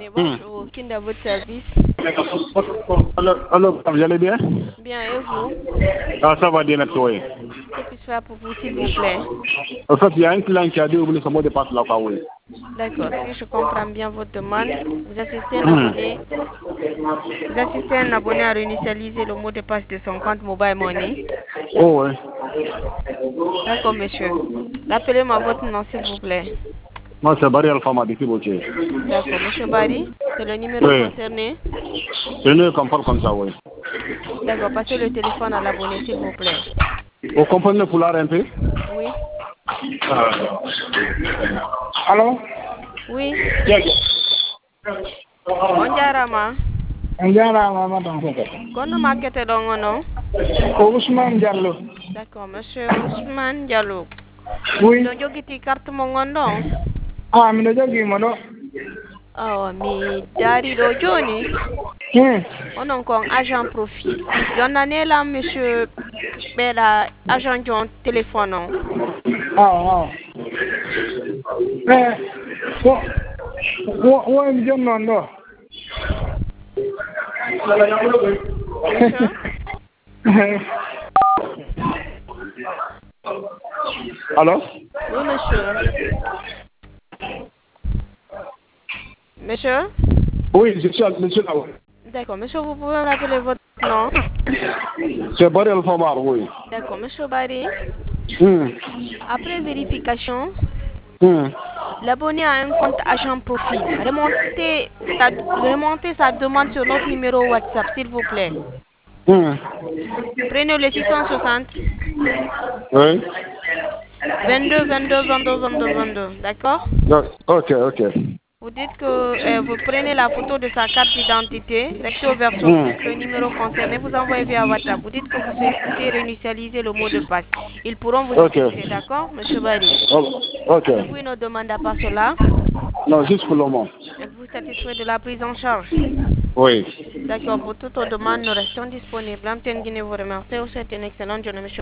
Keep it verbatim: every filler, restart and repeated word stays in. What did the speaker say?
Guinée. Bonjour, qui est à votre service? Alors, alors, vous allez bien? Bien, et vous? Ah, ça va bien, toi. Que puis-je faire pour vous, s'il vous plaît? En fait, il y a un client qui a dit oublier son mot de passe là, quoi, oui. D'accord, si je comprends bien votre demande, vous assistez un abonné, vous assistez un abonné à réinitialiser le mot de passe de son compte Mobile Money. Oh, oui. D'accord, monsieur. Rappelez-moi votre nom, s'il vous plaît. Moi, c'est Barry Alpha Madi, Boutier. D'accord, monsieur Barry, c'est le numéro Oui. concerné. C'est mieux qu'on parle comme ça, oui. D'accord, passez le téléphone à l'abonné, s'il vous plaît. Vous comprenez le foulard un peu? Oui. Allô? Oui. Yes. On jarama. On jarama, madame. Kono makete dongo non? Ousmane Diallo. D'accord, monsieur Ousmane Diallo. Oui. No jogiti carte mo ngondo. Ah, mi jogi mo do. Oh, mi dari do joni. Hmm. Onon kon agent profil. Yonnane la monsieur bela agent jon téléphone on. Ah, ah. Eh, wo, wo, wo mi jon non do. Allô? Oui, monsieur. Monsieur? Oui, je suis monsieur là. D'accord, monsieur, vous pouvez me rappeler votre nom? C'est Barry Alpha Mar, oui. D'accord, monsieur Barry. Hmm. Après vérification, Hmm. l'abonné a un compte agent profil. Remontez sa, remontez sa demande sur notre numéro WhatsApp, s'il vous plaît. Hmm. Prenez le six cent soixante. Oui. vingt-deux, vingt-deux, vingt-deux, vingt-deux, vingt-deux. D'accord? Ok, ok. Vous dites que euh, vous prenez la photo de sa carte d'identité, recto verso, Hmm. plus le numéro concerné, vous envoyez via WhatsApp. Vous dites que vous souhaitez réinitialiser le mot de passe. Ils pourront vous Ok. assister, d'accord, monsieur Barry? Oh, ok. Avez-vous une autre demande à part cela? Non, juste pour le moment. Êtes-vous satisfait de la prise en charge? Oui. D'accord, pour toute autre demande, nous restons disponibles. Amten Guinée vous remercie. Vous souhaite une excellente journée, monsieur.